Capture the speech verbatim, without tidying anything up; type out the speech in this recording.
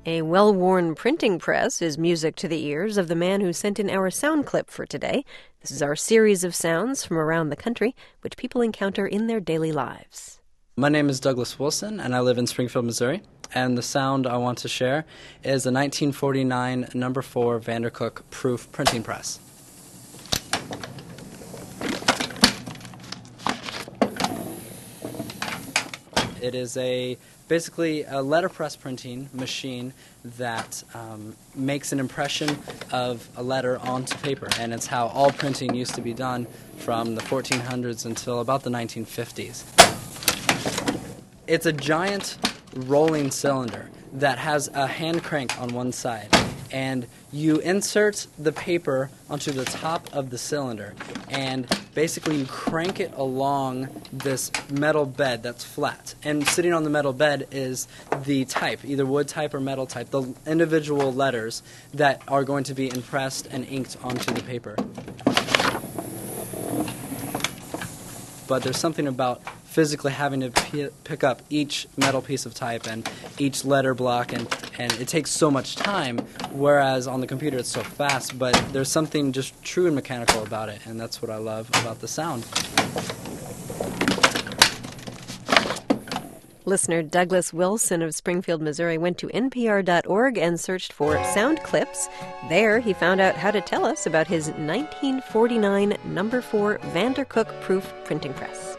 A well-worn printing press is music to the ears of the man who sent in our sound clip for today. This is our series of sounds from around the country, which people encounter in their daily lives. My name is Douglas Wilson, and I live in Springfield, Missouri. And the sound I want to share is a nineteen forty-nine number four Vandercook proof printing press. It is a basically a letterpress printing machine that um, makes an impression of a letter onto paper, and it's how all printing used to be done from the fourteen hundreds until about the nineteen fifties. It's a giant rolling cylinder that has a hand crank on one side, and you insert the paper onto the top of the cylinder, and basically you crank it along this metal bed that's flat. And sitting on the metal bed is the type, either wood type or metal type, the individual letters that are going to be impressed and inked onto the paper. But there's something about physically having to p- pick up each metal piece of type and each letter block, and, and it takes so much time, whereas on the computer it's so fast, but there's something just true and mechanical about it, and that's what I love about the sound. Listener Douglas Wilson of Springfield, Missouri went to N P R dot org and searched for sound clips. There he found out how to tell us about his nineteen forty-nine number four Vandercook proof printing press.